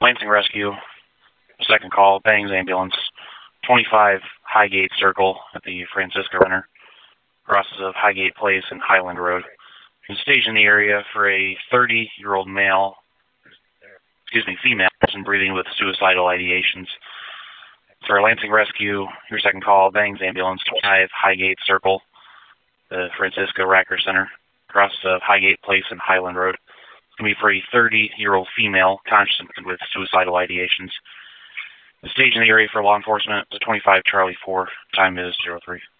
Lansing Rescue, second call, Bangs Ambulance, 25 Highgate Circle at the Francisco Center, crosses of Highgate Place and Highland Road. You can stage in the area for a 30-year-old female person breathing with suicidal ideations. For Lansing Rescue, your second call, Bangs Ambulance, 25 Highgate Circle, the Francisco Racker Center, crosses of Highgate Place and Highland Road. It's going to be for a 30-year-old female conscious with suicidal ideations. The stage in the area for law enforcement is 25 Charlie 4. Time is 03.